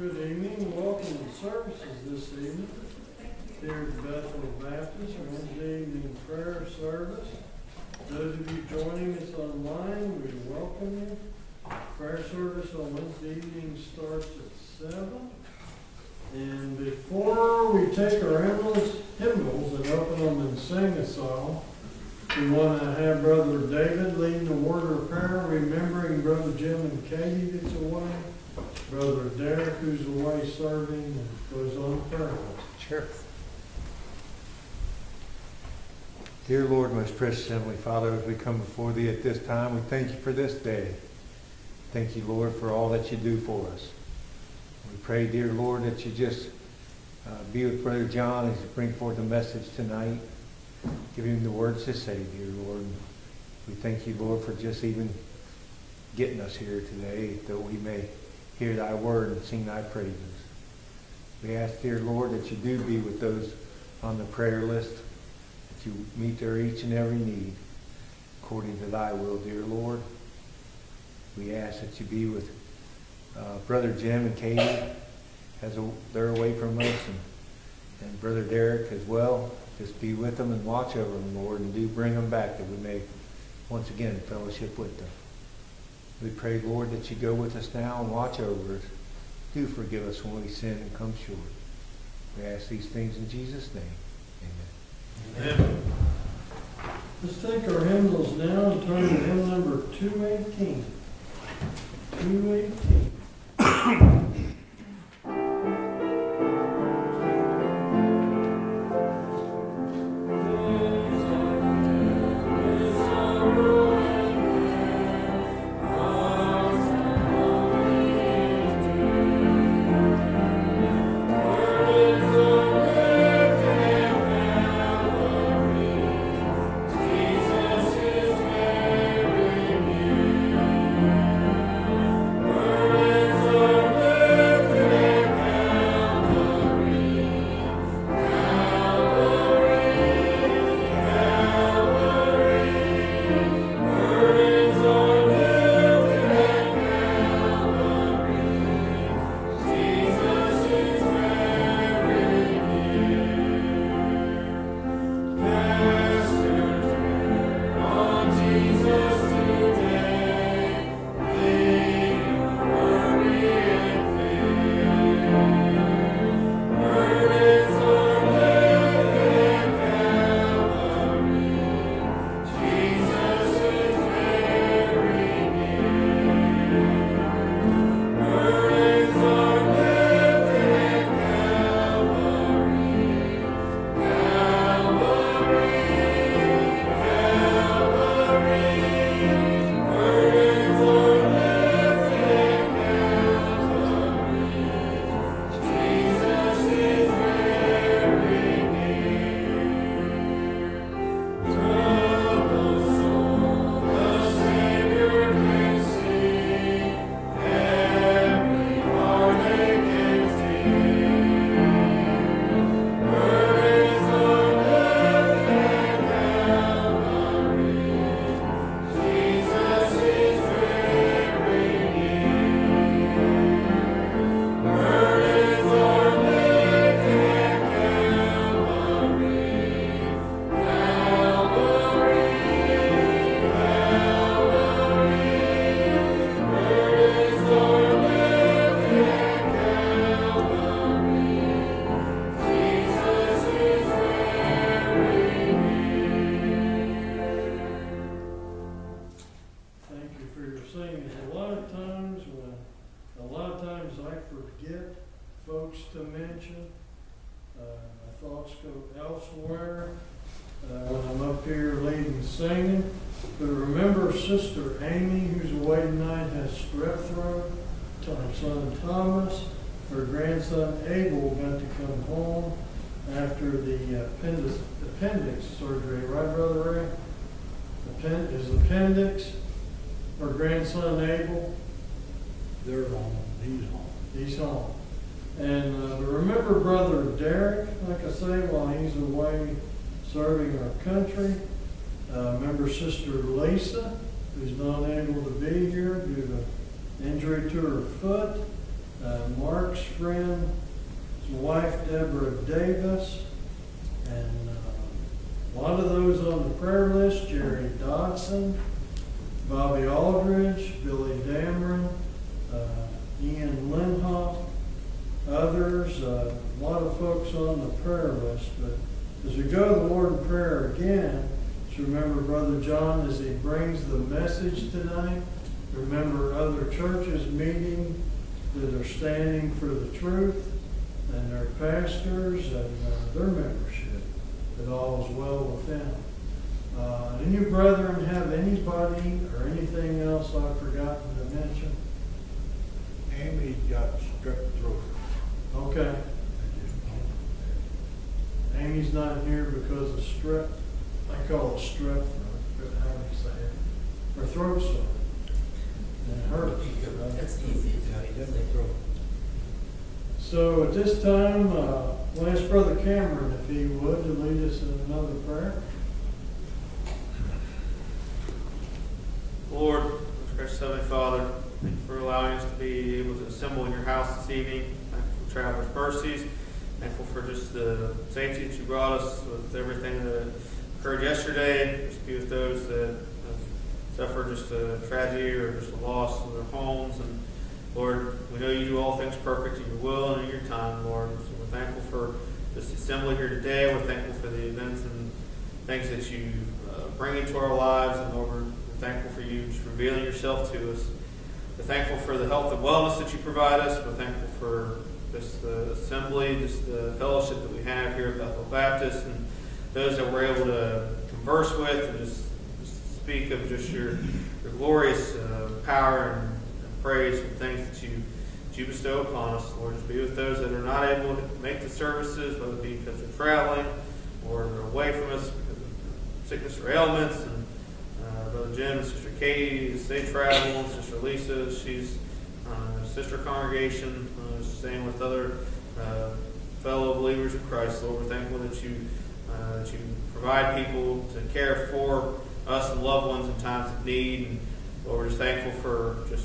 Good evening. Welcome to services this evening here at Bethel Baptist Wednesday evening prayer service. Those of you joining us online, we welcome you. Prayer service on Wednesday evening starts at 7. And before we take our hymnals and open them and sing a song, we want to have Brother David leading the word of prayer, remembering Brother Jim and Katie that's away, Brother Derek who's away serving, and goes on prayer list. Sure. Dear Lord, most precious Heavenly Father, as we come before Thee at this time, we thank You for this day. Thank You, Lord, for all that You do for us. We pray, dear Lord, that You just be with Brother John as he brings forth the message tonight. Give him the words to say, dear Lord. We thank You, Lord, for just even getting us here today, that we may hear Thy word and sing Thy praises. We ask, dear Lord, that You do be with those on the prayer list, that You meet their each and every need according to Thy will, dear Lord. We ask that You be with Brother Jim and Katie as they're away from us, and Brother Derek as well. Just be with them and watch over them, Lord, and do bring them back that we may once again fellowship with them. We pray, Lord, that You go with us now and watch over us. Do forgive us when we sin and come short. We ask these things in Jesus' name. Amen. Amen. Let's take our hymnals now and turn to hymn number 218. 218. Sister Amy, who's away tonight, has strep throat. Our son Thomas, her grandson Abel got to come home after the appendix surgery, right, Brother Ray? His appendix. Her grandson Abel. They're home. He's home. He's home. And remember Brother Derek, like I say, while he's away serving our country. Remember Sister Lisa, who's not able to be here due to injury to her foot. Mark's Mark's friend, his wife Deborah Davis, and a lot of those on the prayer list: Jerry Dodson, Bobby Aldridge, Billy Dameron, Ian Lindhoff, others, a lot of folks on the prayer list. But as we go to the Lord in prayer again, just remember Brother John as he brings the message tonight. Remember other churches meeting that are standing for the truth, and their pastors and their membership, that all is well with them. And you brethren have anybody or anything else I've forgotten to mention? Amy got strep throat. Okay. Amy's not here because of strep. I call it strep throat, but how do you say it? Her throat's sore. And it hurts. That's easy. Yeah, strep throat. So at this time, we'll ask Brother Cameron if he would to lead us in another prayer. Lord, most gracious Heavenly Father, thank you for allowing us to be able to assemble in your house this evening. Thankful for traveler's mercies. Thankful for just the safety that you brought us with everything that occurred yesterday. Just be with those that have suffered just a tragedy or just a loss of their homes. And Lord, we know you do all things perfect in your will and in your time, Lord. So we're thankful for this assembly here today. We're thankful for the events and things that you bring into our lives. And Lord, we're thankful for you just revealing yourself to us. We're thankful for the health and wellness that you provide us. We're thankful for just the assembly, just the fellowship that we have here at Bethel Baptist, and those that we're able to converse with and just speak of just your glorious power and praise and things that you bestow upon us. Lord, just be with those that are not able to make the services, whether it be because they're traveling or they're away from us because of sickness or ailments. And Brother Jim and Sister Katie, as they travel, and Sister Lisa, she's sister congregation, staying with other fellow believers in Christ. Lord, we're thankful that you provide people to care for us and loved ones in times of need. And Lord, we're just thankful for just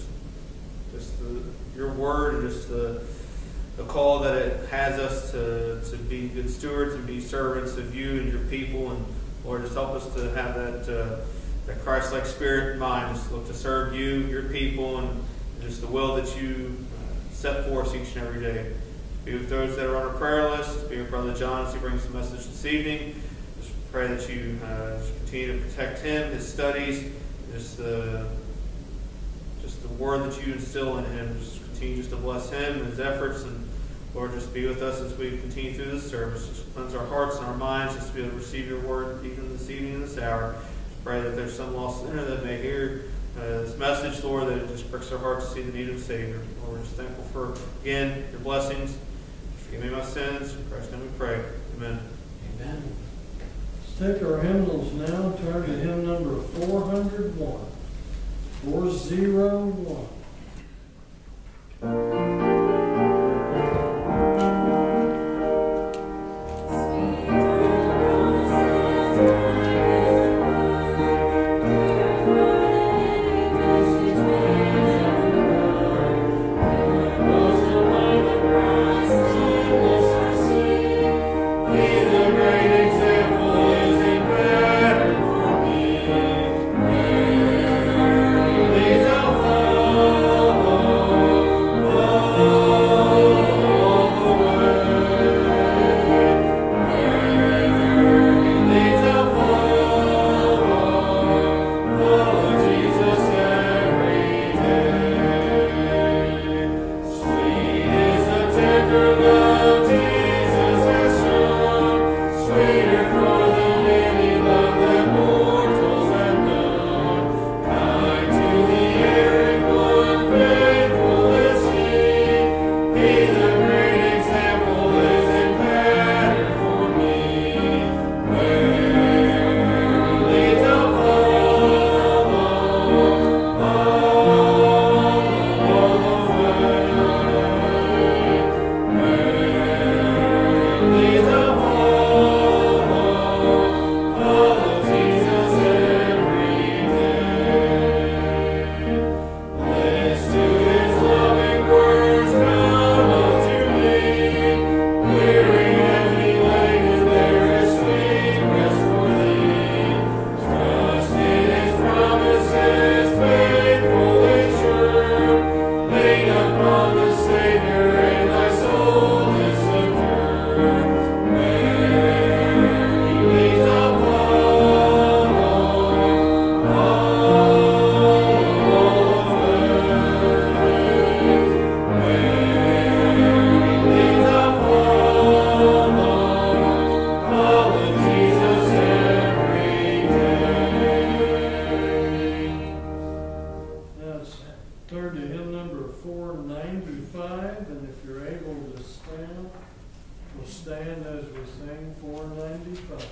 your word and just the call that it has us to be good stewards and be servants of you and your people. And Lord, just help us to have that Christ-like spirit in mind, just look to serve you, your people, and just the will that you set for us each and every day. Be with those that are on our prayer list. Be with Brother John as he brings the message this evening. Just pray that you continue to protect him, his studies, just the word that you instill in him. Just continue just to bless him and his efforts. And Lord, just be with us as we continue through this service. Just cleanse our hearts and our minds just to be able to receive your word even this evening and this hour. Pray that there's some lost sinner that may hear this message, Lord, that it just pricks our hearts to see the need of a Savior. Lord, we're just thankful for, again, your blessings. Forgive me my sins. In Christ's name we pray. Amen. Amen. Let's take our hymnals now. Turn to hymn number 401. 401. Oh we'll stand as we sing 495.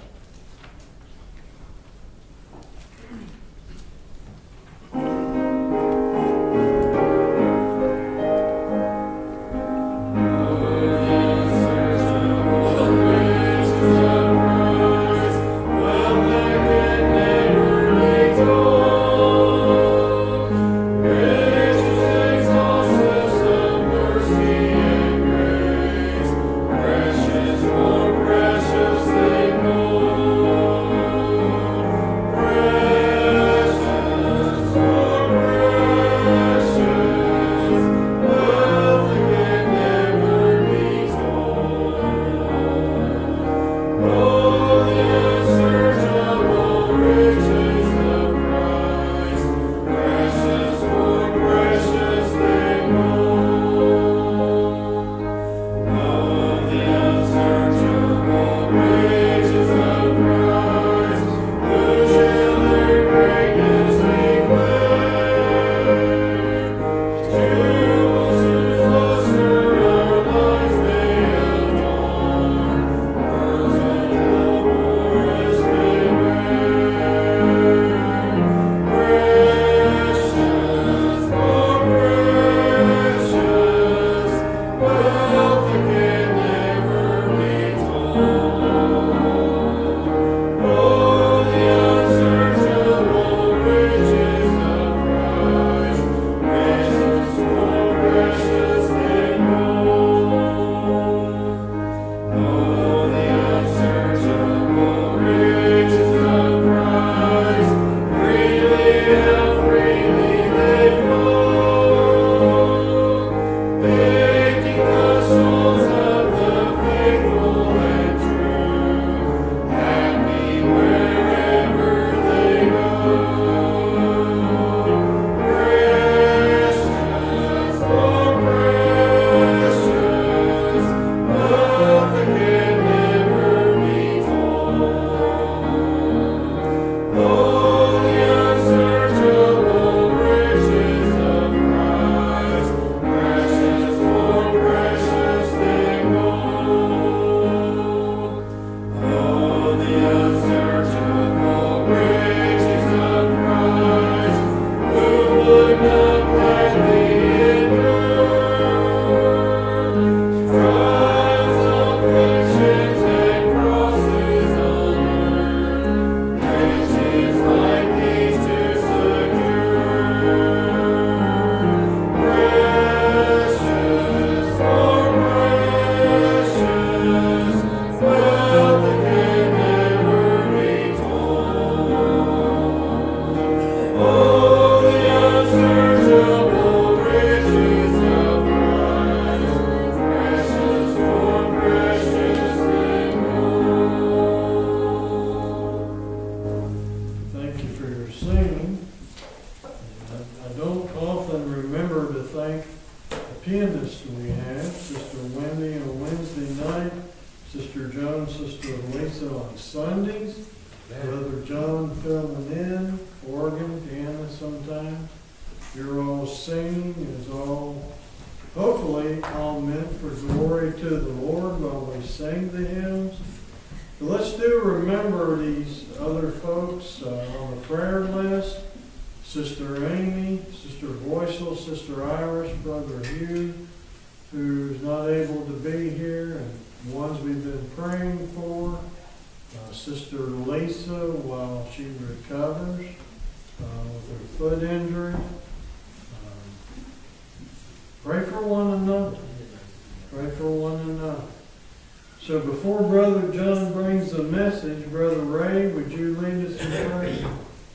So before Brother John brings the message, Brother Ray, would you lead us in prayer?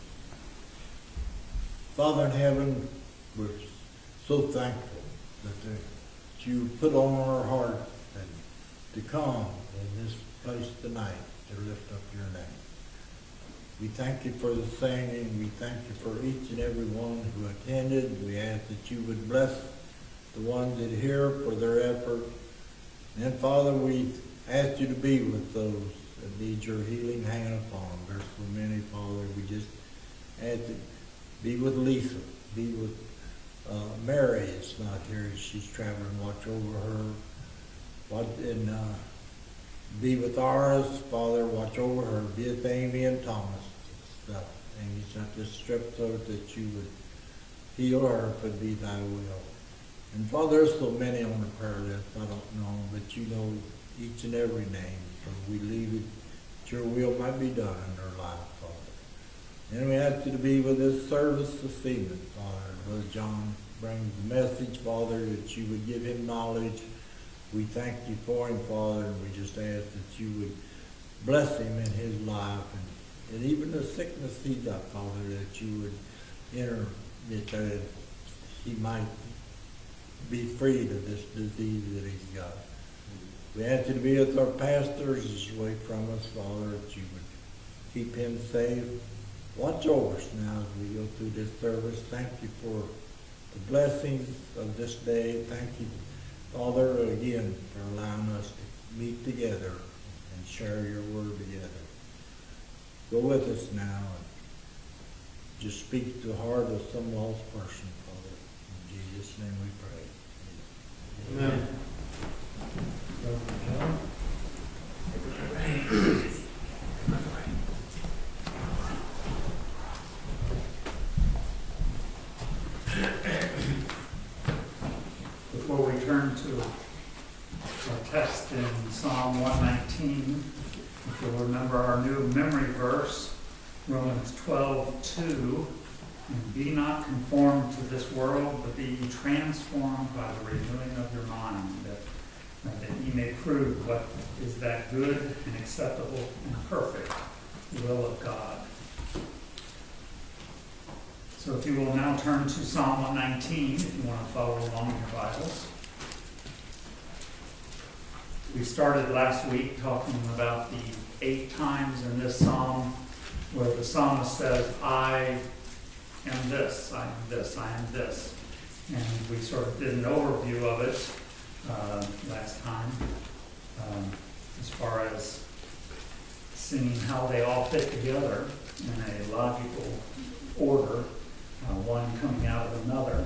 Father in heaven, we're so thankful that you put on our heart and to come in this place tonight to lift up your name. We thank you for the singing. We thank you for each and every one who attended. We ask that you would bless the ones that hear for their effort. And then, Father, we ask you to be with those that need your healing hand upon. There's so many, Father. We just ask to be with Lisa. Be with Mary. It's not here. She's traveling. Watch over her. Be with ours, Father, watch over her. Be with Amy and Thomas. Stuff. Amy's not just stripped throat, that you would heal her if it be thy will. And Father, there's so many on the prayer list, I don't know, but you know each and every name. So we leave it, that your will might be done in their life, Father. And we ask you to be with this service this evening, Father. Brother John brings the message, Father, that you would give him knowledge. We thank you for him, Father, and we just ask that you would bless him in his life and even the sickness he's got, Father, that you would enter it, that he might be freed of this disease that he's got. We ask you to be with our pastors as away from us, Father, that you would keep him safe. Watch over us now as we go through this service. Thank you for the blessings of this day. Thank you, Father, again, for allowing us to meet together and share your word together. Go with us now and just speak to the heart of some lost person, Father. In Jesus' name we pray. Amen. Brother John? Before we turn to our text in Psalm 119, if you'll remember our new memory verse, Romans 12:2, and be not conformed to this world, but be ye transformed by the renewing of your mind, that ye may prove what is that good and acceptable and perfect will of God. So if you will now turn to Psalm 119, if you want to follow along in your Bibles. We started last week talking about the 8 times in this psalm where the psalmist says, I am this, I am this, I am this. And we sort of did an overview of it last time, as far as seeing how they all fit together in a logical order, one coming out of another.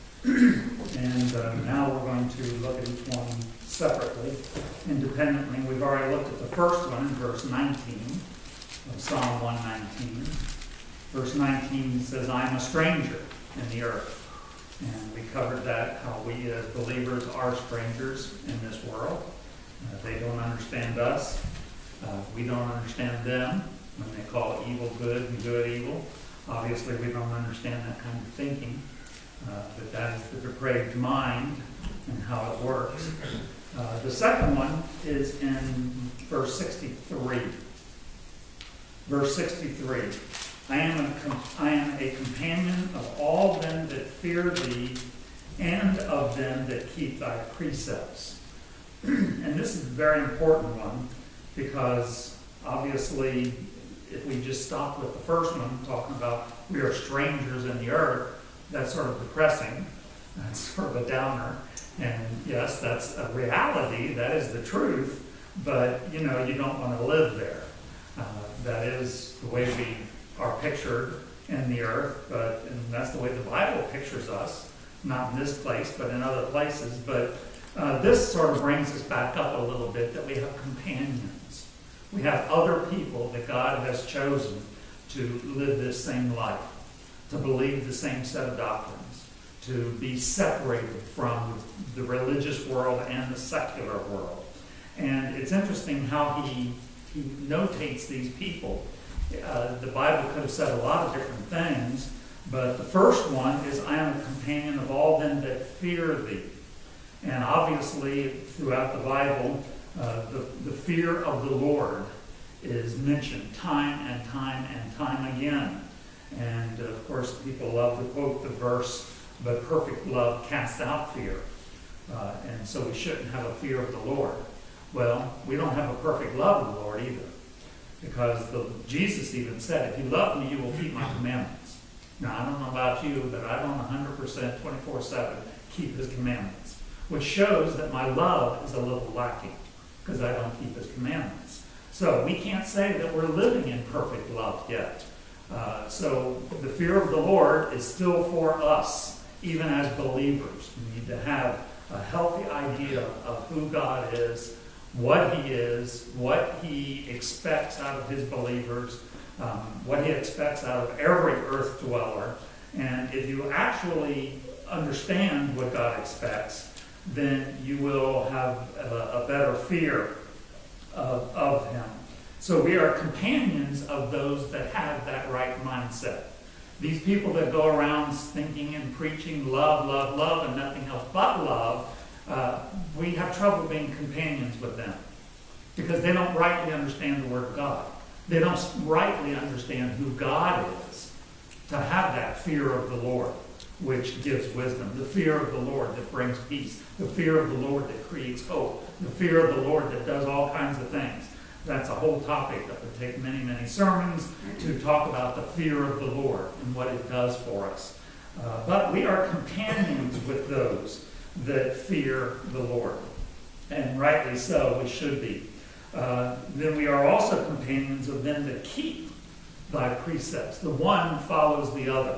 And now we're going to look at each one separately, independently. We've already looked at the first one in verse 19 of Psalm 119. Verse 19 says, I am a stranger in the earth. And we covered that, how we as believers are strangers in this world. They don't understand us. We don't understand them when they call evil good and good evil. Obviously, we don't understand that kind of thinking. But that is the depraved mind and how it works. The second one is in verse 63. Verse 63. I am a companion of all them that fear thee, and of them that keep thy precepts. And this is a very important one, because obviously, if we just stop with the first one, talking about we are strangers in the earth, that's sort of depressing. That's sort of a downer. And yes, that's a reality. That is the truth. But, you don't want to live there. That is the way we are pictured in the earth. And that's the way the Bible pictures us. Not in this place, but in other places. But this sort of brings us back up a little bit, that we have companions. We have other people that God has chosen to live this same life, to believe the same set of doctrines, to be separated from the religious world and the secular world. And it's interesting how he notates these people. The Bible could have said a lot of different things, but the first one is, I am a companion of all them that fear thee. And obviously, throughout the Bible, the fear of the Lord is mentioned time and time and time again. And of course, people love to quote the verse, but perfect love casts out fear. And so we shouldn't have a fear of the Lord. Well, we don't have a perfect love of the Lord either. Because Jesus even said, if you love me, you will keep my commandments. Now, I don't know about you, but I don't 100% 24/7 keep his commandments. Which shows that my love is a little lacking, because I don't keep his commandments. So we can't say that we're living in perfect love yet. So the fear of the Lord is still for us, even as believers. We need to have a healthy idea of who God is, what he is, what he expects out of his believers, what he expects out of every earth dweller. And if you actually understand what God expects, then you will have a better fear of him. So we are companions of those that have that right mindset. These people that go around thinking and preaching love, love, love, and nothing else but love, we have trouble being companions with them because they don't rightly understand the Word of God. They don't rightly understand who God is to have that fear of the Lord, which gives wisdom, the fear of the Lord that brings peace, the fear of the Lord that creates hope, the fear of the Lord that does all kinds of things. That's a whole topic that would take many, many sermons to talk about the fear of the Lord and what it does for us. But we are companions with those that fear the Lord. And rightly so, we should be. Then we are also companions of them that keep thy precepts. The one follows the other.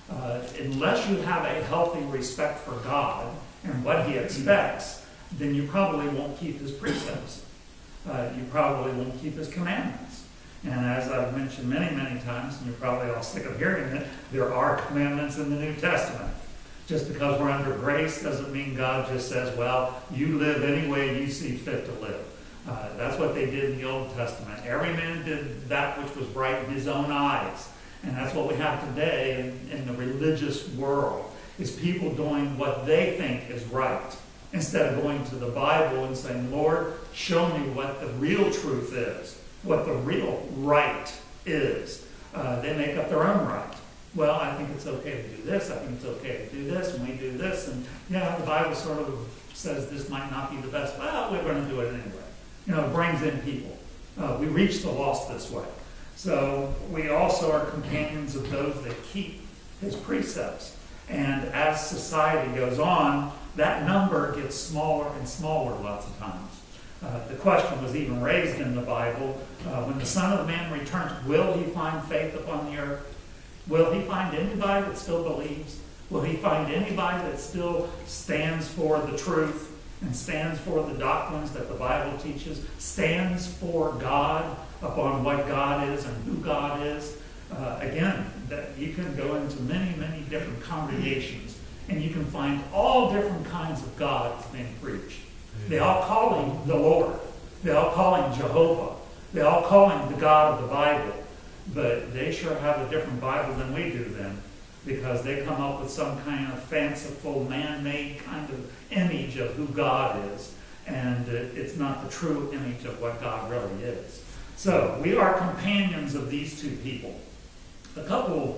Unless you have a healthy respect for God and what he expects, then you probably won't keep his precepts. You probably won't keep his commandments. And as I've mentioned many, many times, and you're probably all sick of hearing it, there are commandments in the New Testament. Just because we're under grace doesn't mean God just says, well, you live any way you see fit to live. That's what they did in the Old Testament. Every man did that which was right in his own eyes. And that's what we have today in the religious world, is people doing what they think is right, instead of going to the Bible and saying, Lord, show me what the real truth is, what the real right is. They make up their own right. Well, I think it's okay to do this. I think it's okay to do this, and we do this. And, yeah, the Bible sort of says this might not be the best. Well, we're going to do it anyway. You know, it brings in people. We reach the lost this way. So we also are companions of those that keep his precepts. And as society goes on, that number gets smaller and smaller lots of times. The question was even raised in the Bible, when the Son of Man returns, will he find faith upon the earth? Will he find anybody that still believes? Will he find anybody that still stands for the truth and stands for the doctrines that the Bible teaches, stands for God upon what God is and who God is? Again, that you can go into many, many different congregations and you can find all different kinds of gods being preached. They all call him the Lord. They all call him Jehovah. They all call him the God of the Bible. But they sure have a different Bible than we do then, because they come up with some kind of fanciful, man-made kind of image of who God is. And it's not the true image of what God really is. So we are companions of these two people. A couple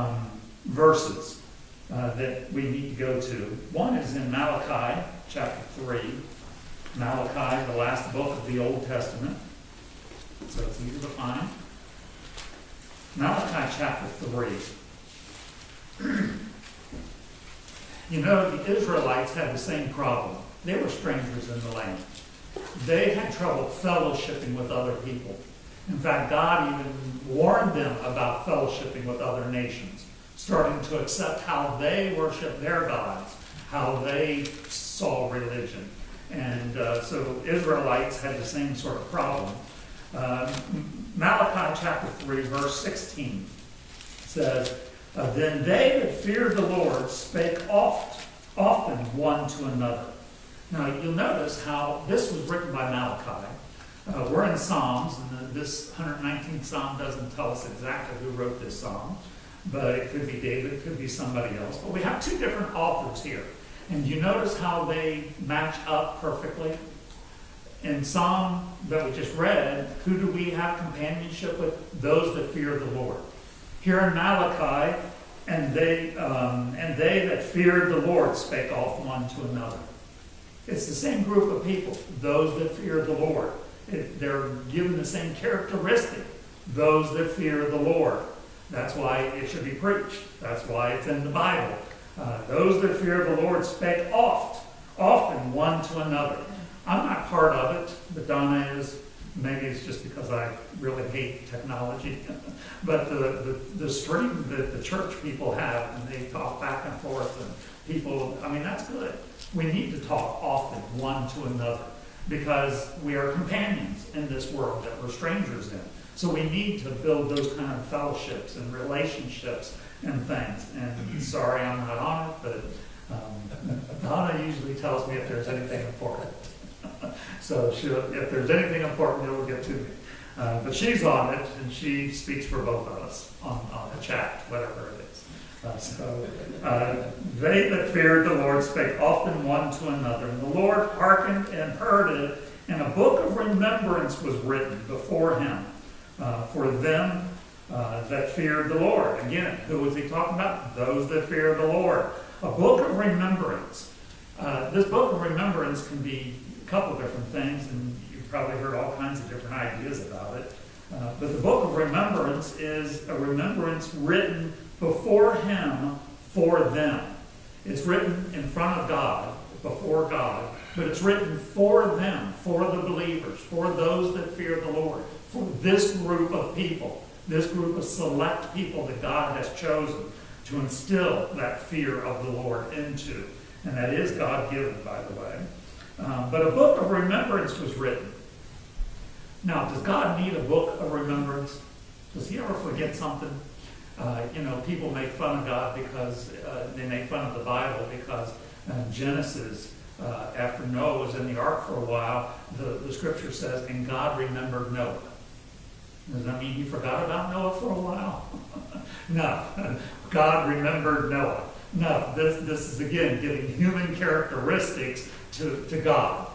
verses that we need to go to. One is in Malachi chapter 3. Malachi, the last book of the Old Testament. So it's easy to find. Malachi chapter 3. You know, the Israelites had the same problem. They were strangers in the land. They had trouble fellowshipping with other people. In fact, God even warned them about fellowshipping with other nations, starting to accept how they worship their gods, how they saw religion. And so Israelites had the same sort of problem. Malachi chapter 3, verse 16 says, Then they that feared the Lord spake often one to another. Now, you'll notice how this was written by Malachi. We're in Psalms, and this 119th Psalm doesn't tell us exactly who wrote this psalm, but it could be David, it could be somebody else. But we have two different authors here. And you notice how they match up perfectly? In Psalm that we just read, who do we have companionship with? Those that fear the Lord. Here in Malachi, and they that feared the Lord spake oft one to another. It's the same group of people, those that fear the Lord. They're given the same characteristic, those that fear the Lord. That's why it should be preached. That's why it's in the Bible. Those that fear the Lord spake often one to another. I'm not part of it, but Donna is. Maybe it's just because I really hate technology. But the stream that the church people have, and they talk back and forth, and people, I mean, that's good. We need to talk often one to another. because we are companions in this world that we're strangers in. So we need to build those kind of fellowships and relationships and things. And sorry I'm not on it, but Donna usually tells me if there's anything important. So if there's anything important, it'll get to me. But she's on it, and she speaks for both of us on the chat, whatever it is. They that feared the Lord spake often one to another, and the Lord hearkened and heard it, and a book of remembrance was written before him for them that feared the Lord. Again, who was he talking about? Those that fear the Lord. A book of remembrance. This book of remembrance can be a couple different things, and you've probably heard all kinds of different ideas about it. But the book of remembrance is a remembrance written before him for them. It's written in front of God, before God, but it's written for them, for the believers, for those that fear the Lord, for this group of people, this group of select people that God has chosen to instill that fear of the Lord into. And that is God-given, by the way. But a book of remembrance was written. Now, does God need a book of remembrance? Does he ever forget something? People make fun of God because they make fun of the Bible because Genesis, after Noah was in the ark for a while, the scripture says, and God remembered Noah. Does that mean he forgot about Noah for a while? No. God remembered Noah. No, this is, again, giving human characteristics to God.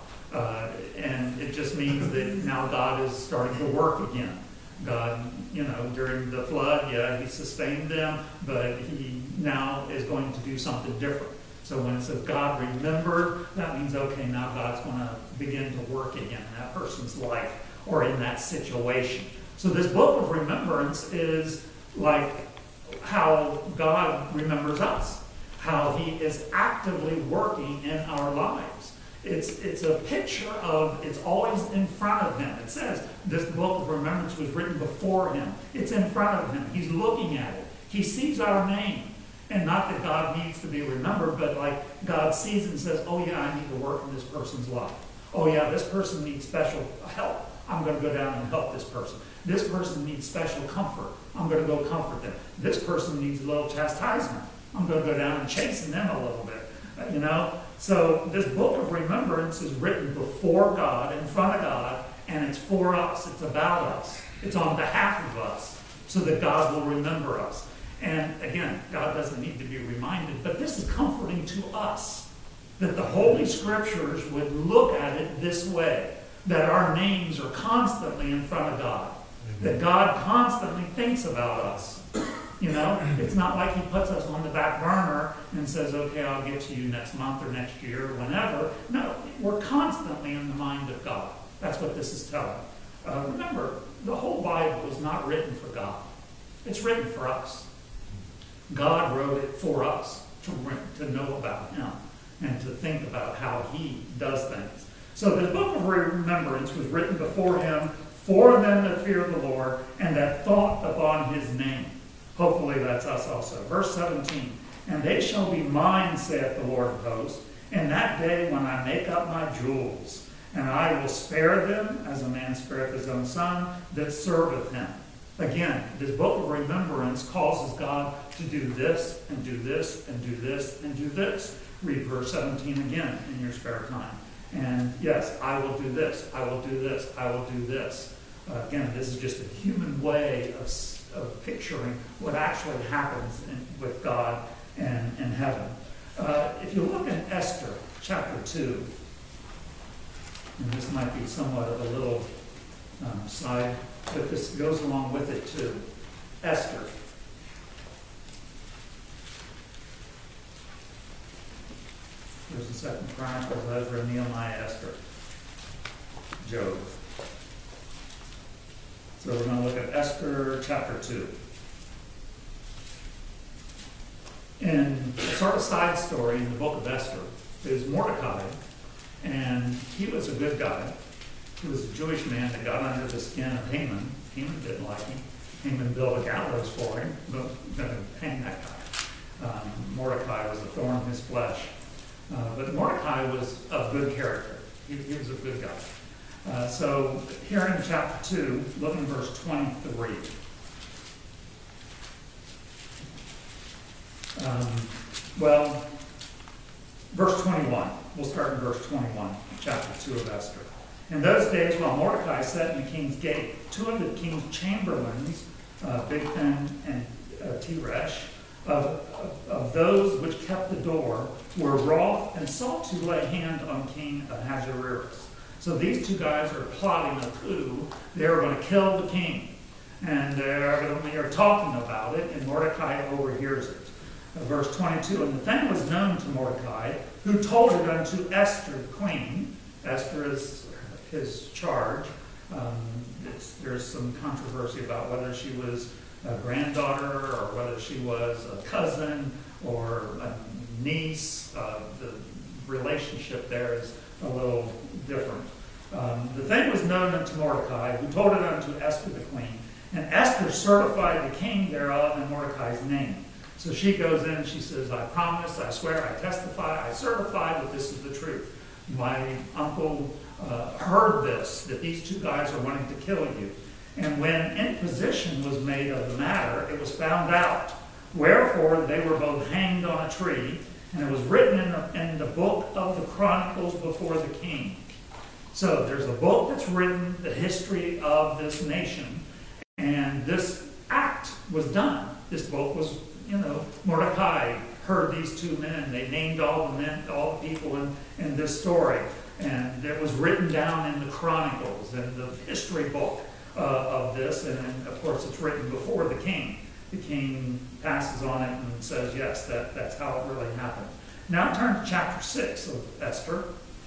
And it just means that now God is starting to work again. God, during the flood, yeah, he sustained them, but he now is going to do something different. So when it says God remembered, that means, okay, now God's going to begin to work again in that person's life or in that situation. So this book of remembrance is like how God remembers us, how he is actively working in our lives. It's a picture of, it's always in front of him. It says this book of remembrance was written before him. It's in front of him. He's looking at it. He sees our name. And not that God needs to be remembered, but like God sees and says, oh yeah, I need to work in this person's life. Oh yeah, this person needs special help. I'm going to go down and help this person. This person needs special comfort. I'm going to go comfort them. This person needs a little chastisement. I'm going to go down and chasten them a little bit. So this book of remembrance is written before God, in front of God, and it's for us. It's about us. It's on behalf of us, so that God will remember us. And again, God doesn't need to be reminded, but this is comforting to us, that the Holy Scriptures would look at it this way, that our names are constantly in front of God, that God constantly thinks about us. It's not like he puts us on the back burner and says, okay, I'll get to you next month or next year or whenever. No, we're constantly in the mind of God. That's what this is telling. Remember, the whole Bible is not written for God. It's written for us. God wrote it for us to know about him and to think about how he does things. So the book of remembrance was written before him for them that fear the Lord and that thought upon his name. Hopefully that's us also. Verse 17, and they shall be mine, saith the Lord of hosts, in that day when I make up my jewels, and I will spare them as a man spareth his own son that serveth him. Again, this book of remembrance causes God to do this, and do this, and do this, and do this. Read verse 17 again in your spare time. And yes, I will do this, I will do this, I will do this. Again, this is just a human way of picturing what actually happens with God and heaven. If you look in Esther chapter 2, and this might be somewhat of a little side, but this goes along with it too. Esther. There's the Second Chronicles, Ezra, Nehemiah, Esther, Job. So we're going to look at Esther chapter 2. And a sort of side story in the book of Esther is Mordecai, and he was a good guy. He was a Jewish man that got under the skin of Haman. Haman didn't like him. Haman built a gallows for him, but going to hang that guy. Mordecai was a thorn in his flesh. But Mordecai was of good character. He was a good guy. So here in chapter 2, look in verse 23. Verse 21. We'll start in verse 21, chapter 2 of Esther. In those days, while Mordecai sat in the king's gate, two of the king's chamberlains, Bigthan and Teresh, of those which kept the door, were wroth and sought to lay hand on King Ahasuerus. So these two guys are plotting a coup. They're going to kill the king. And they're talking about it, and Mordecai overhears it. Verse 22, and the thing was known to Mordecai, who told it unto Esther the queen. Esther is his charge. There's some controversy about whether she was a granddaughter or whether she was a cousin or a niece. The relationship there is a little different. The thing was known unto Mordecai, who told it unto Esther the queen. And Esther certified the king thereof in Mordecai's name. So she goes in and she says, I promise, I swear, I testify, I certify that this is the truth. My uncle heard this, that these two guys are wanting to kill you. And when imposition was made of the matter, it was found out. Wherefore they were both hanged on a tree, and it was written in the book of the Chronicles before the king. So there's a book that's written, the history of this nation, and this act was done. This book was, Mordecai heard these two men. They named all the men, all the people in this story. And it was written down in the Chronicles, in the history book of this. And of course, it's written before the king. The king passes on it and says, yes, that's how it really happened. Now turn to chapter 6 of Esther.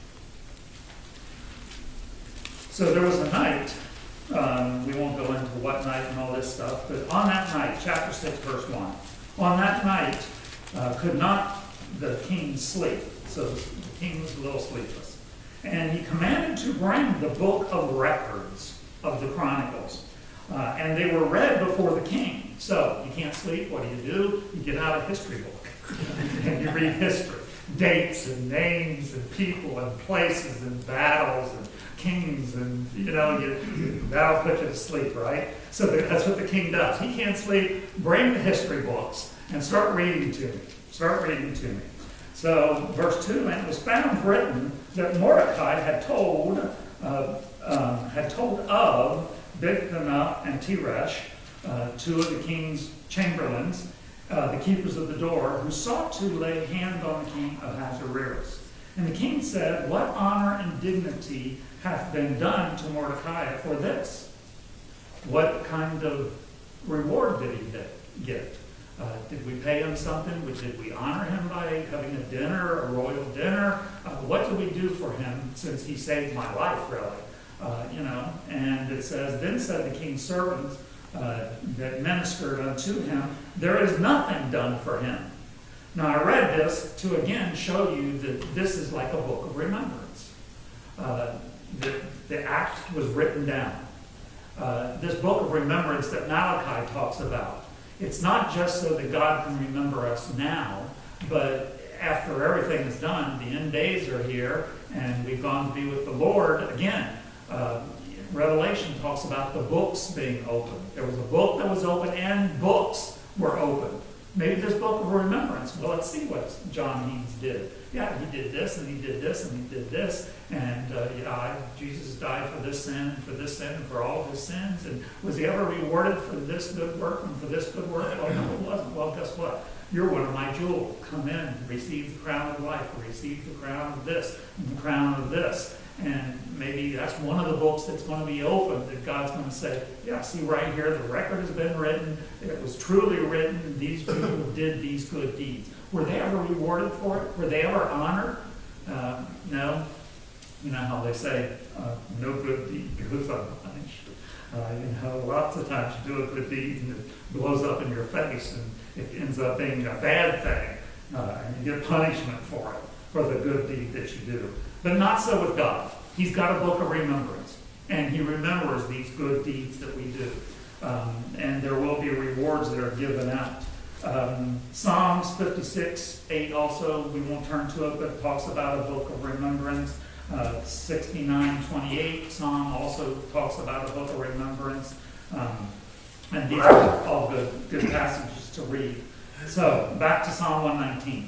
So there was a night, we won't go into what night and all this stuff, but on that night, chapter 6, verse 1, on that night could not the king sleep. So the king was a little sleepless. And he commanded to bring the book of records of the Chronicles. And they were read before the king. So you can't sleep, what do? You get out a history book and you read history. Dates and names and people and places and battles and kings and, that'll put you to sleep, right? So that's what the king does. He can't sleep. Bring the history books and start reading to me. Start reading to me. So verse 2, and it was found written that Mordecai had told of Bigthan and Teresh, two of the king's chamberlains, the keepers of the door, who sought to lay hand on the king of Ahasuerus. And the king said, what honor and dignity hath been done to Mordecai for this? What kind of reward did he get? Did we pay him something? Did we honor him by having a dinner, a royal dinner? What did we do for him since he saved my life, really? And it says, then said the king's servants that ministered unto him, there is nothing done for him. Now I read this to again show you that this is like a book of remembrance. The act was written down. This book of remembrance that Malachi talks about, it's not just so that God can remember us now, but after everything is done, the end days are here, and we've gone to be with the Lord again. Revelation talks about the books being opened. There was a book that was open, and books were opened. Maybe this book of remembrance. Well, let's see what John Haynes did. Yeah, he did this, and he did this, and he did this. And Jesus died for this sin, and for all of his sins. And was he ever rewarded for this good work and for this good work? Well, no, he wasn't. Well, guess what? You're one of my jewels. Come in, receive the crown of life, receive the crown of this, and the crown of this. And maybe that's one of the books that's going to be opened, that God's going to say, yeah, see right here, the record has been written. It was truly written. These people did these good deeds. Were they ever rewarded for it? Were they ever honored? No. You know how they say, no good deed goes unpunished. Lots of times you do a good deed and it blows up in your face and it ends up being a bad thing. And you get punishment for it, for the good deed that you do. But not so with God. He's got a book of remembrance, and he remembers these good deeds that we do. And there will be rewards that are given out. Psalms 56:8 also, we won't turn to it, but it talks about a book of remembrance. 69:28 Psalm also talks about a book of remembrance. And these are all good passages to read. So, back to Psalm 119.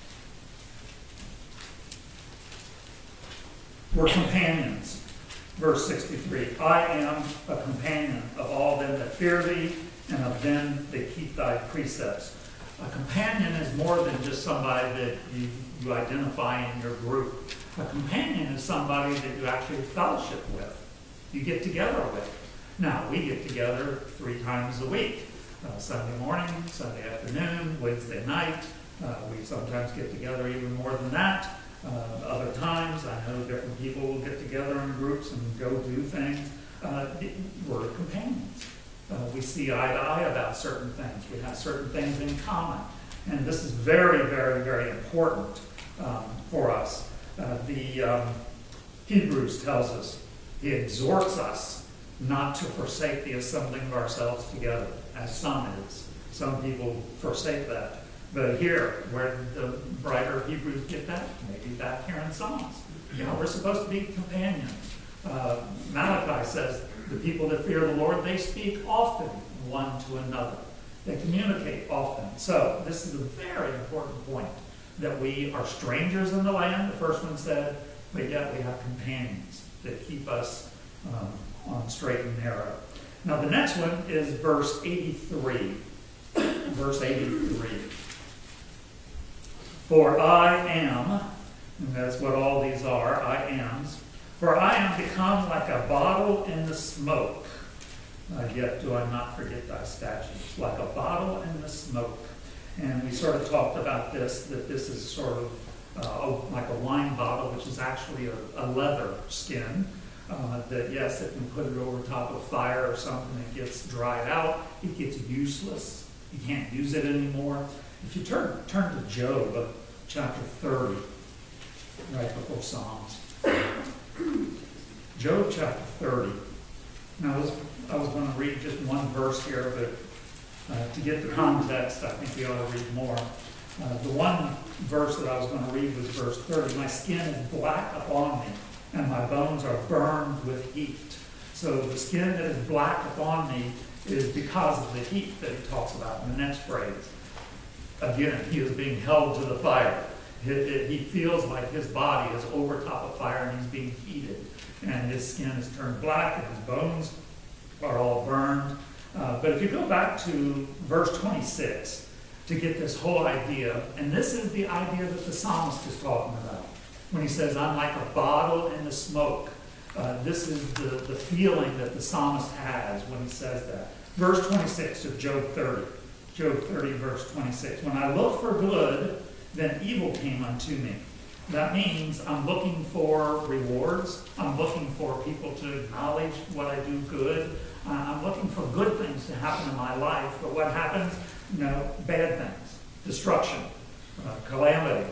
We're companions. Verse 63, I am a companion of all them that fear thee, and of them that keep thy precepts. A companion is more than just somebody that you identify in your group. A companion is somebody that you actually fellowship with. You get together with. Now, we get together 3 times a week. Sunday morning, Sunday afternoon, Wednesday night. We sometimes get together even more than that. Other times, I know different people will get together in groups and go do things. We're companions. We see eye to eye about certain things. We have certain things in common. And this is very, very, very important for us. The Hebrews tells us, he exhorts us not to forsake the assembling of ourselves together, as some is. Some people forsake that. But here, where the writer Hebrews get that? Maybe back here in Psalms. You know, we're supposed to be companions. Malachi says, the people that fear the Lord, they speak often one to another. They communicate often. So, this is a very important point, that we are strangers in the land, the first one said, but yet we have companions that keep us on straight and narrow. Now, the next one is verse 83. Verse 83. For I am, and that's what all these are, I ams, for I am become like a bottle in the smoke. Yet do I not forget thy statutes, like a bottle in the smoke. And we sort of talked about this, that this is sort of like a wine bottle, which is actually a leather skin. That yes, if you put it over top of fire or something, it gets dried out, it gets useless. You can't use it anymore. If you turn to Job, chapter 30, right before Psalms. Job chapter 30. Now, I was going to read just one verse here, but to get the context, I think we ought to read more. The one verse that I was going to read was verse 30. My skin is black upon me, and my bones are burned with heat. So the skin that is black upon me is because of the heat that he talks about in the next phrase. Again, he is being held to the fire. He feels like his body is over top of fire and he's being heated. And his skin is turned black and his bones are all burned. But if you go back to verse 26 to get this whole idea, and this is the idea that the psalmist is talking about. When he says, I'm like a bottle in the smoke. This is the feeling that the psalmist has when he says that. Verse 26 of Job 30. Job 30, verse 26. When I looked for good, then evil came unto me. That means I'm looking for rewards. I'm looking for people to acknowledge what I do good. I'm looking for good things to happen in my life. But what happens? Bad things. Destruction, calamity,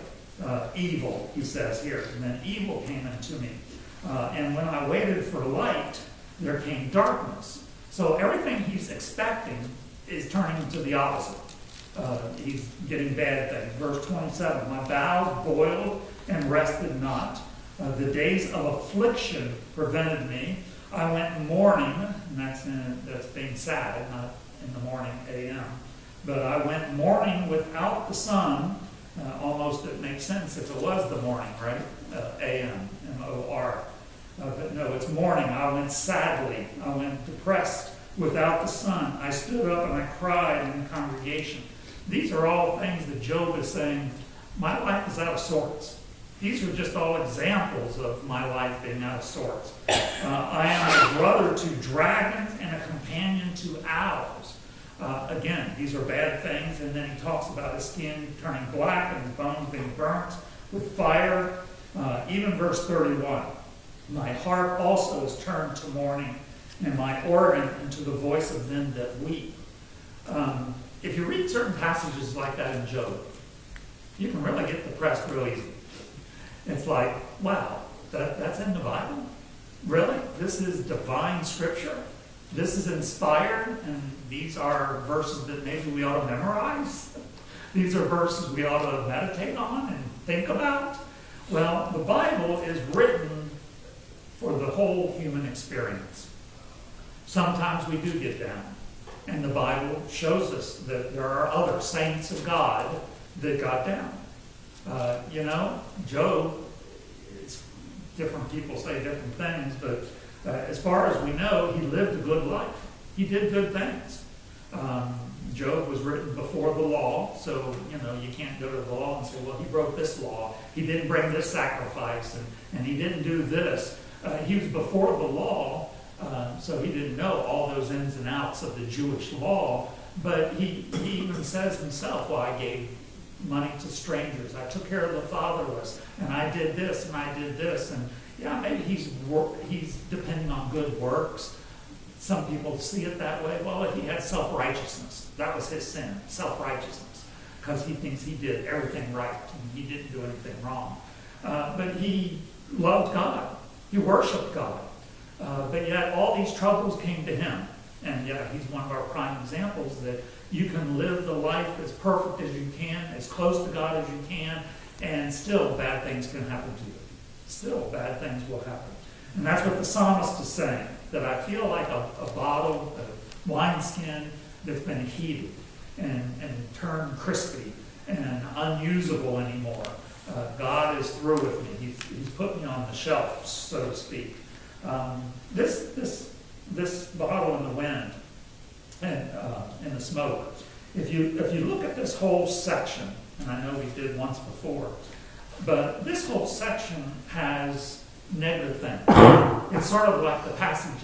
evil, he says here. And then evil came unto me. And when I waited for light, there came darkness. So everything he's expecting is turning to the opposite. He's getting bad things. Verse 27, my bowels boiled and rested not. The days of affliction prevented me. I went mourning, and that's being sad, not in the morning, a.m. But I went mourning without the sun. Almost it makes sense if it was the morning, right? A.m., M-O-R. But no, it's morning. I went sadly. I went depressed without the sun. I stood up and I cried in the congregation. These are all things that Job is saying, my life is out of sorts. These are just all examples of my life being out of sorts. I am a brother to dragons and a companion to owls. Again, these are bad things. And then he talks about his skin turning black and his bones being burnt with fire. Even verse 31. My heart also is turned to mourning, and my organ into the voice of them that weep. If you read certain passages like that in Job, you can really get depressed real easy. It's like, wow, that's in the Bible? Really? This is divine scripture? This is inspired? And these are verses that maybe we ought to memorize? These are verses we ought to meditate on and think about? Well, the Bible is written for the whole human experience. Sometimes we do get down. And the Bible shows us that there are other saints of God that got down. Job, different people say different things, but as far as we know, he lived a good life. He did good things. Job was written before the law, so, you can't go to the law and say, well, he broke this law. He didn't bring this sacrifice, and he didn't do this. He was before the law, so he didn't know all those ins and outs of the Jewish law, but he even says himself, well, I gave money to strangers, I took care of the fatherless, and I did this, and I did this, and yeah, maybe he's depending on good works. Some people see it that way. Well, he had self-righteousness. That was his sin, self-righteousness, because he thinks he did everything right, and he didn't do anything wrong. But he loved God. He worshiped God. But yet all these troubles came to him. And yet he's one of our prime examples that you can live the life as perfect as you can, as close to God as you can, and still bad things can happen to you. Still bad things will happen. And that's what the psalmist is saying, that I feel like a bottle of wineskin that's been heated and turned crispy and unusable anymore. God is through with me. He's put me on the shelf, so to speak. This bottle in the wind and in the smoke, if you look at this whole section, and I know we did once before, but this whole section has negative things. It's sort of like the passage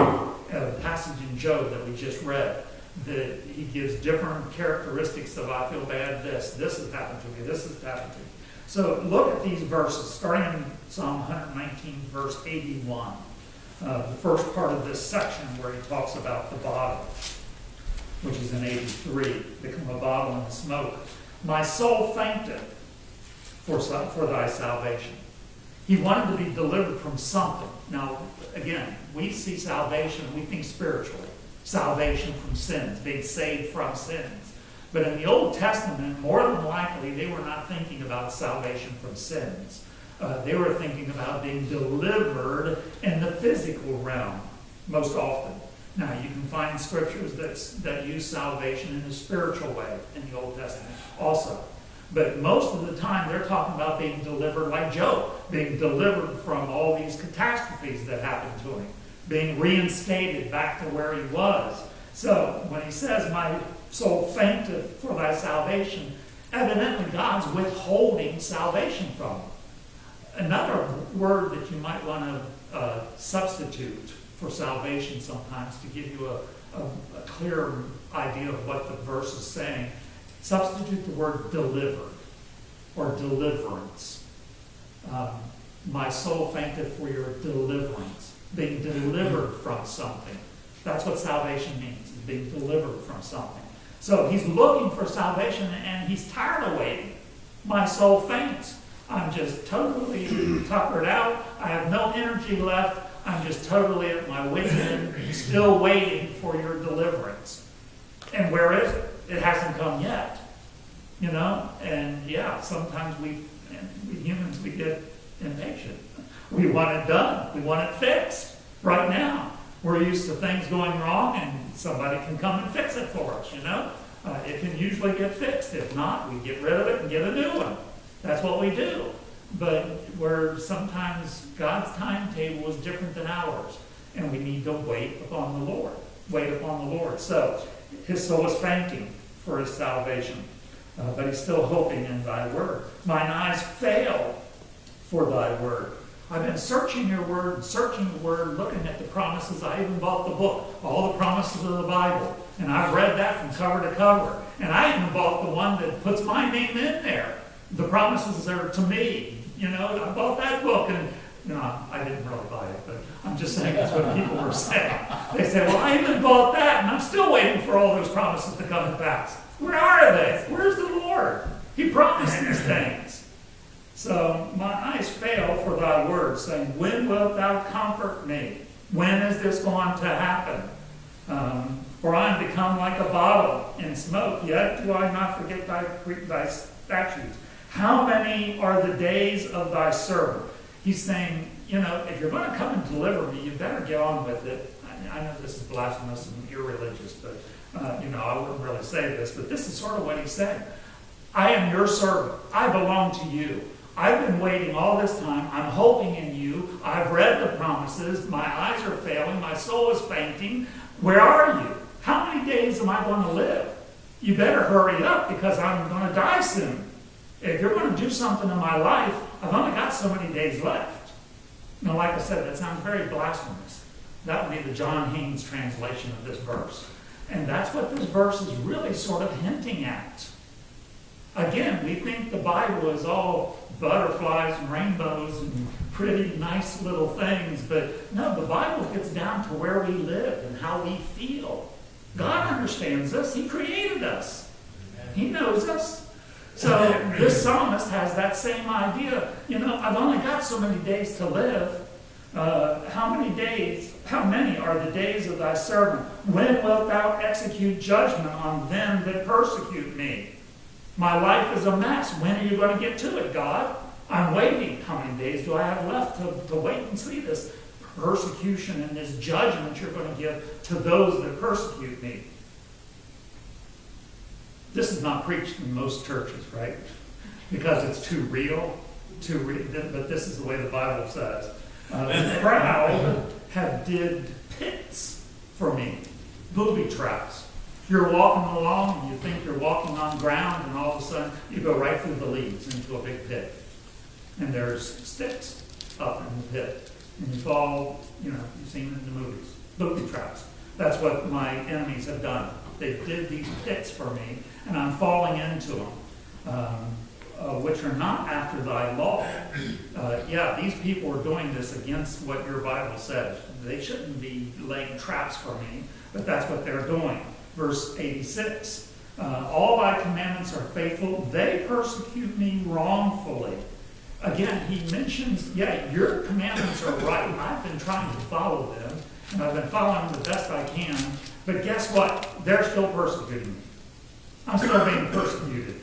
in Job that we just read, that he gives different characteristics of I feel bad, this has happened to me, this has happened to me. So look at these verses, starting in Psalm 119, verse 81. The first part of this section where he talks about the bottle, which is in 83, become a bottle in the smoke. My soul fainted for thy salvation. He wanted to be delivered from something. Now, again, we see salvation, we think spiritually. Salvation from sins, being saved from sins. But in the Old Testament, more than likely, they were not thinking about salvation from sins. They were thinking about being delivered in the physical realm, most often. Now, you can find scriptures that use salvation in a spiritual way in the Old Testament also. But most of the time, they're talking about being delivered like Job, being delivered from all these catastrophes that happened to him, being reinstated back to where he was. So, when he says, my soul fainted for thy salvation, evidently God's withholding salvation from him. Another word that you might want to substitute for salvation sometimes to give you a clear idea of what the verse is saying, substitute the word delivered or deliverance. My soul fainted for your deliverance, being delivered from something. That's what salvation means, being delivered from something. So he's looking for salvation and he's tired of waiting. My soul faints. I'm just totally tuckered out. I have no energy left. I'm just totally at my wit's end, still waiting for your deliverance. And where is it? It hasn't come yet. And yeah, sometimes we humans, we get impatient. We want it done. We want it fixed right now. We're used to things going wrong and somebody can come and fix it for us, It can usually get fixed. If not, we get rid of it and get a new one. That's what we do. But where sometimes God's timetable is different than ours, and we need to wait upon the Lord. Wait upon the Lord. So his soul is fainting for his salvation, but he's still hoping in thy word. Mine eyes fail for thy word. I've been searching your word, searching the word, looking at the promises. I even bought the book, all the promises of the Bible, and I've read that from cover to cover. And I even bought the one that puts my name in there. The promises are to me. I bought that book, and I didn't really buy it, but I'm just saying that's what people were saying. They said, well, I even bought that, and I'm still waiting for all those promises to come to pass. Where are they? Where's the Lord? He promised these things. So my eyes fail for thy word, saying, when wilt thou comfort me? When is this going to happen? For I am become like a bottle in smoke, yet do I not forget thy statutes. How many are the days of thy servant? He's saying, if you're going to come and deliver me, you better get on with it. I know this is blasphemous and irreligious, but, I wouldn't really say this, but this is sort of what he's saying. I am your servant. I belong to you. I've been waiting all this time. I'm hoping in you. I've read the promises. My eyes are failing. My soul is fainting. Where are you? How many days am I going to live? You better hurry up because I'm going to die soon. If you're going to do something in my life, I've only got so many days left. Like I said, that sounds very blasphemous. That would be the John Haynes translation of this verse. And that's what this verse is really sort of hinting at. Again, we think the Bible is all butterflies and rainbows and pretty nice little things, but no, the Bible gets down to where we live and how we feel. God understands us. He created us. He knows us. So this psalmist has that same idea. I've only got so many days to live. How many are the days of thy servant? When wilt thou execute judgment on them that persecute me? My life is a mess. When are you going to get to it, God? I'm waiting. How many days do I have left to wait and see this persecution and this judgment you're going to give to those that persecute me? This is not preached in most churches, right? Because it's too real, but this is the way the Bible says. The proud have did pits for me, booby traps. You're walking along and you think you're walking on ground, and all of a sudden you go right through the leaves into a big pit. And there's sticks up in the pit. And you fall, you've seen it in the movies. Booby traps. That's what my enemies have done. They did these pits for me, and I'm falling into them, which are not after thy law. These people are doing this against what your Bible says. They shouldn't be laying traps for me, but that's what they're doing. Verse 86, all thy commandments are faithful. They persecute me wrongfully. Again, he mentions, your commandments are right. I've been trying to follow them, and I've been following them the best I can. But guess what? They're still persecuting me. I'm still being persecuted.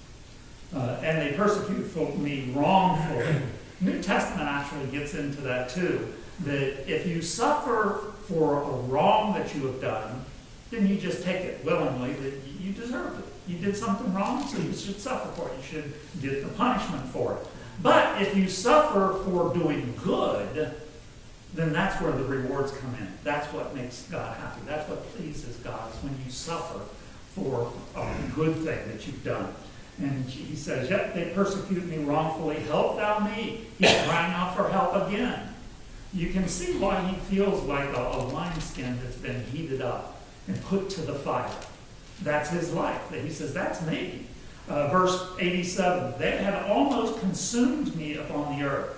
And they persecute me wrongfully. New Testament actually gets into that too. That if you suffer for a wrong that you have done, then you just take it willingly that you deserve it. You did something wrong, so you should suffer for it. You should get the punishment for it. But if you suffer for doing good, then that's where the rewards come in. That's what makes God happy. That's what pleases God, is when you suffer for a good thing that you've done. And he says, yet they persecute me wrongfully. Help thou me. He's crying out for help again. You can see why he feels like a wineskin that's been heated up and put to the fire. That's his life. He says, that's me. Verse 87, they had almost consumed me upon the earth.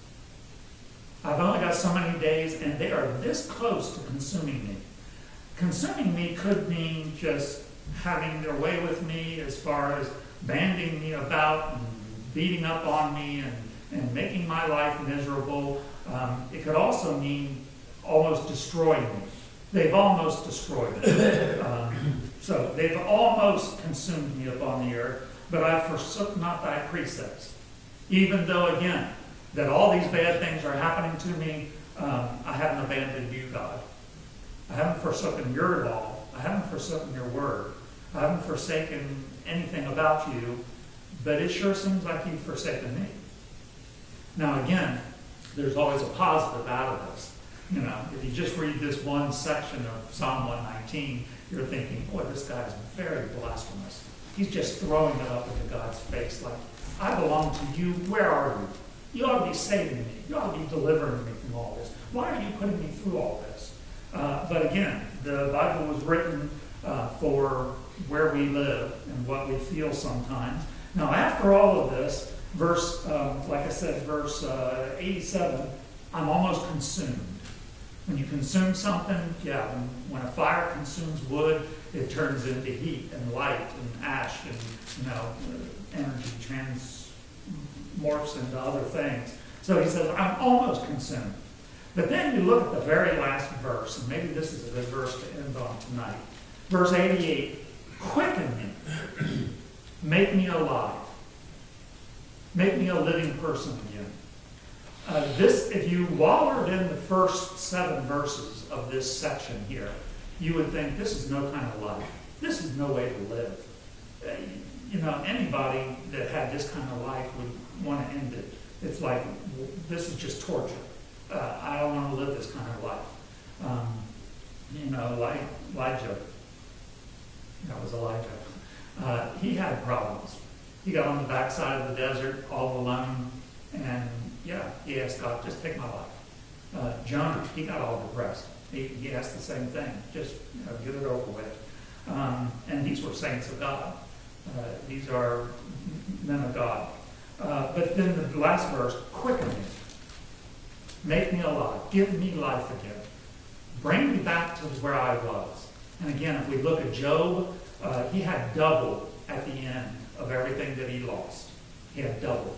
I've only got so many days, and they are this close to consuming me. Consuming me could mean just having their way with me as far as banding me about and beating up on me and making my life miserable. It could also mean almost destroying me. They've almost destroyed me. So they've almost consumed me upon the earth, but I forsook not thy precepts. Even though, again, that all these bad things are happening to me, I haven't abandoned you, God. I haven't forsaken your law. I haven't forsaken your word. I haven't forsaken anything about you, but it sure seems like you've forsaken me. Now, again, there's always a positive out of this. If you just read this one section of Psalm 119, you're thinking, boy, this guy's very blasphemous. He's just throwing it up into God's face like, I belong to you. Where are you? You ought to be saving me. You ought to be delivering me from all this. Why are you putting me through all this? But again, the Bible was written for where we live and what we feel sometimes. Now, after all of this, verse 87, I'm almost consumed. When you consume something, when a fire consumes wood, it turns into heat and light and ash and, energy transmorphs into other things. So he says, I'm almost consumed. But then you look at the very last verse, and maybe this is a good verse to end on tonight. Verse 88, quicken me, make me alive. Make me a living person again. If you wallered in the first 7 verses of this section here, you would think this is no kind of life. This is no way to live. Anybody that had this kind of life would want to end it. It's like, this is just torture. I don't want to live this kind of life. Like Elijah. That was Elijah. He had problems. He got on the backside of the desert all alone, and he asked God, just take my life. Jonah, he got all depressed. He asked the same thing, just get it over with. And these were saints of God. These are men of God. But then the last verse, quicken me. Make me alive. Give me life again. Bring me back to where I was. And again, if we look at Job, he had double at the end of everything that he lost. He had double.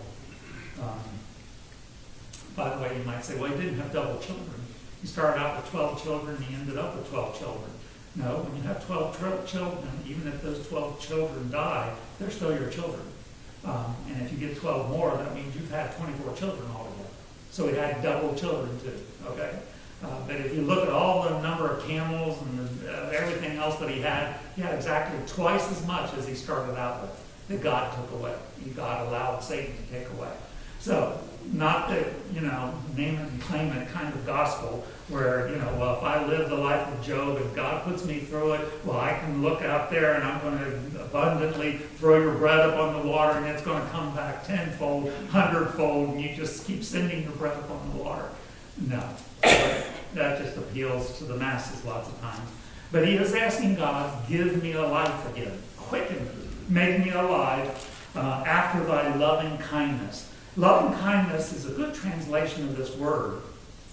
By the way, you might say, well, he didn't have double children. He started out with 12 children, and he ended up with 12 children. No, when you have 12 children, even if those 12 children die, they're still your children. And if you get 12 more, that means you've had 24 children altogether. So he had double children too, okay? But if you look at all the number of camels and everything else that he had exactly twice as much as he started out with that God took away. God allowed Satan to take away. So, not the, name it and claim it kind of gospel where, well, if I live the life of Job and God puts me through it, well, I can look out there and I'm going to abundantly throw your bread up on the water and it's going to come back 10-fold, 100-fold, and you just keep sending your bread up on the water. No. That just appeals to the masses lots of times. But he is asking God, give me a life again. Quicken me. Make me alive after thy loving kindness. Loving kindness is a good translation of this word,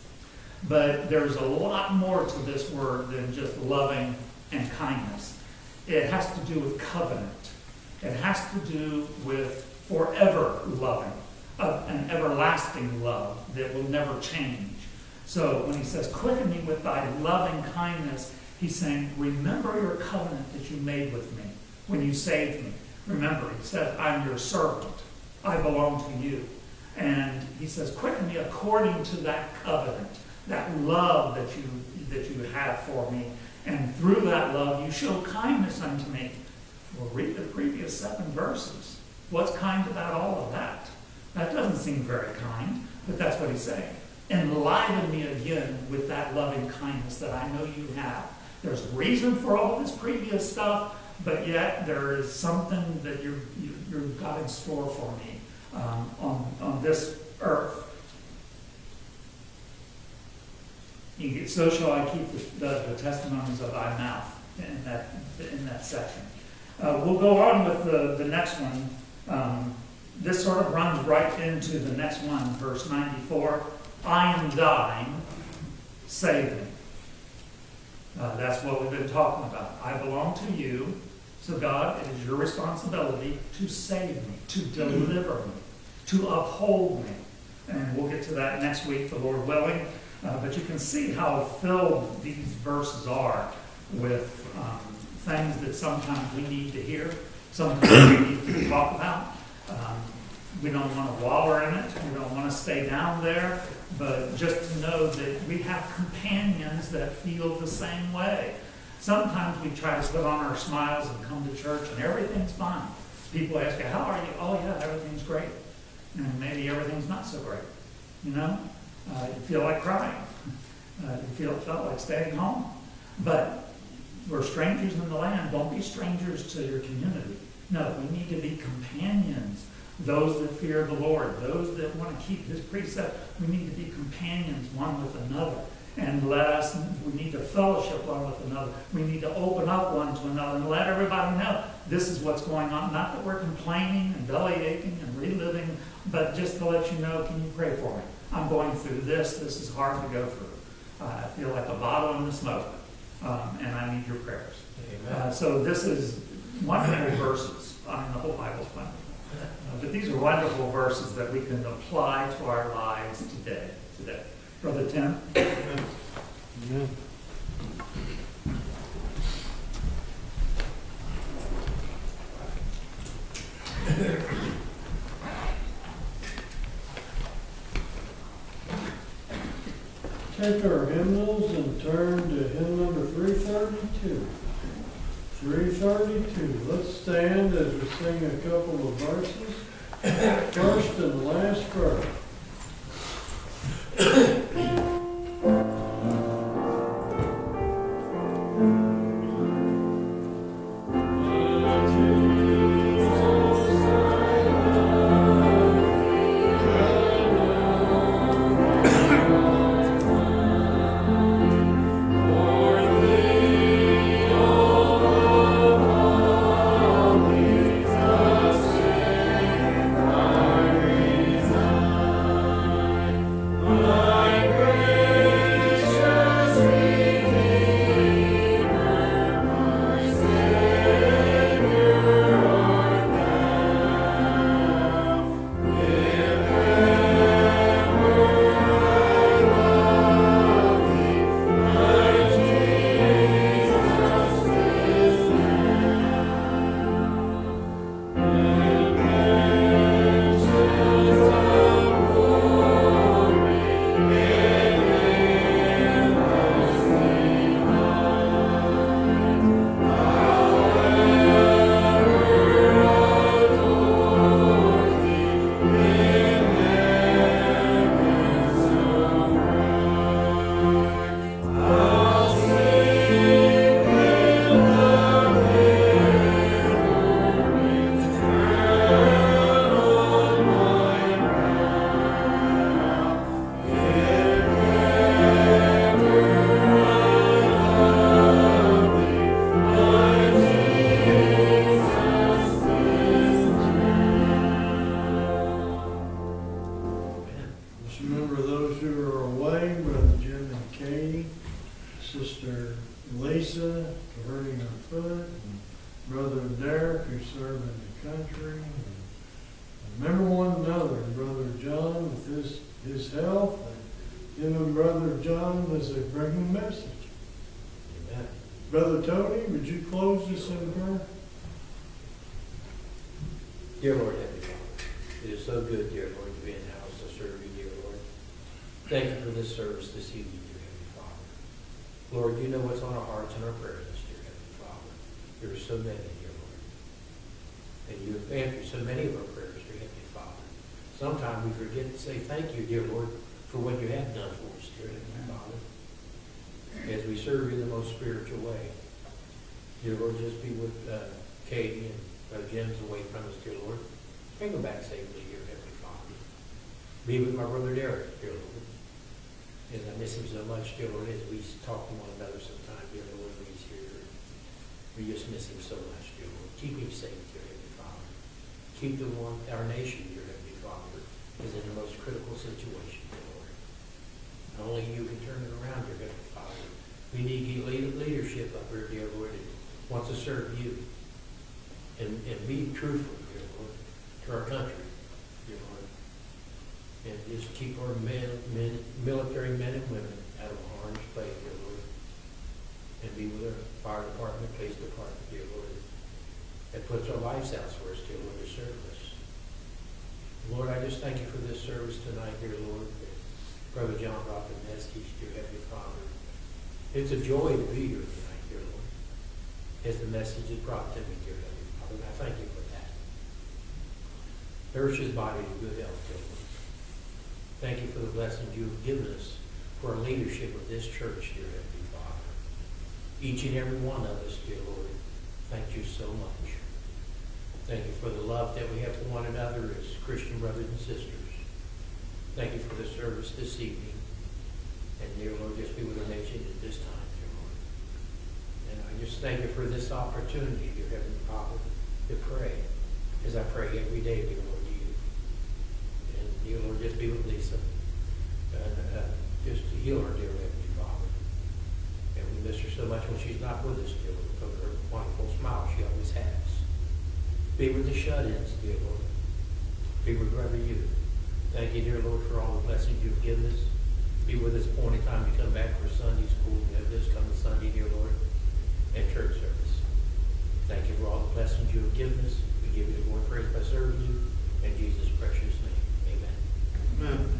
but there's a lot more to this word than just loving and kindness. It has to do with covenant. It has to do with forever loving, an everlasting love that will never change. So when he says, quicken me with thy loving kindness, he's saying, remember your covenant that you made with me when you saved me. Remember, he said, I'm your servant. I belong to you. And he says, quicken me according to that covenant, that love that you have for me. And through that love, you show kindness unto me. Well, read the previous 7 verses. What's kind about all of that? That doesn't seem very kind, but that's what he's saying. Enliven me again with that loving kindness that I know you have. There's reason for all this previous stuff, but yet there is something that you've got in store for me on this earth. So shall I keep the testimonies of thy mouth in that section. We'll go on with the next one. This sort of runs right into the next one, verse 94. I am thine, save me. That's what we've been talking about. I belong to you. So God, it is your responsibility to save me, to deliver me, to uphold me. And we'll get to that next week, the Lord willing. But you can see how filled these verses are with things that sometimes we need to hear, sometimes we need to talk about. We don't want to wallow in it. We don't want to stay down there. But just to know that we have companions that feel the same way. Sometimes we try to put on our smiles and come to church and everything's fine. People ask you, how are you? Oh yeah, everything's great. And maybe everything's not so great. You feel like crying. You felt like staying home. But we're strangers in the land. Don't be strangers to your community. No, we need to be companions. Those that fear the Lord, those that want to keep his precepts, we need to be companions one with another. And we need to fellowship one with another. We need to open up one to another and let everybody know this is what's going on. Not that we're complaining and belly aching and reliving, but just to let you know, can you pray for me? I'm going through this. This is hard to go through. I feel like a bottle in the smoke, and I need your prayers. So this is wonderful verses. The whole Bible's wonderful. But these are wonderful verses that we can apply to our lives today. Brother Tim? Amen. take our hymnals and turn to hymn number 332. 332. Let's stand as we sing a couple of verses. First and last verse. Brother Tony, would you close this in prayer? Dear Lord, Heavenly Father, it is so good, dear Lord, to be in the house to serve you, dear Lord. Thank you for this service this evening, dear Heavenly Father. Lord, you know what's on our hearts and our prayer list, dear Heavenly Father. There are so many, dear Lord. And you have answered so many of our prayers, dear Heavenly Father. Sometimes we forget to say thank you, dear Lord, for what you have done for us, dear Heavenly Father. As we serve you in the most spiritual way. Dear Lord, just be with Katie and Jim's away from us, dear Lord. Bring them back safely, dear Heavenly Father. Be with my brother Derek, dear Lord. As I miss him so much, dear Lord, as we talk to one another sometimes, dear Lord, when he's here. We just miss him so much, dear Lord. Keep him safe, dear Heavenly Father. Keep our nation, dear Heavenly Father, is in the most critical situation, dear Lord. Only you can turn it around, dear Heavenly Father. We need leadership up here, dear Lord, that wants to serve you and be truthful, dear Lord, to our country, dear Lord. And just keep our military men and women out of harm's way, dear Lord. And be with our fire department, police department, dear Lord, that puts our lives out for us, dear Lord, to serve us. Lord, I just thank you for this service tonight, dear Lord. Brother John brought the message, dear Heavenly Father. It's a joy to be here tonight, dear Lord, as the message is brought to me, dear Heavenly Father, and I thank you for that. Nourish his body to good health, dear Lord. Thank you for the blessings you have given us for our leadership of this church, dear Heavenly Father. Each and every one of us, dear Lord, thank you so much. Thank you for the love that we have for one another as Christian brothers and sisters. Thank you for the service this evening. And dear Lord, just be with our nation at this time, dear Lord. And I just thank you for this opportunity, dear Heavenly Father, to pray, as I pray every day, dear Lord, to you. And dear Lord, just be with Lisa. And just to heal her, dear Heavenly Father. And we miss her so much when she's not with us, dear Lord, because of her wonderful smile she always has. Be with the shut-ins, dear Lord. Be with Brother You. Thank you, dear Lord, for all the blessings you've given us. Be with us appointed time to come back for Sunday school. We have this coming Sunday, dear Lord, and church service. Thank you for all the blessings you have given us. We give you the glory and praise by serving you. In Jesus' precious name, amen. Amen.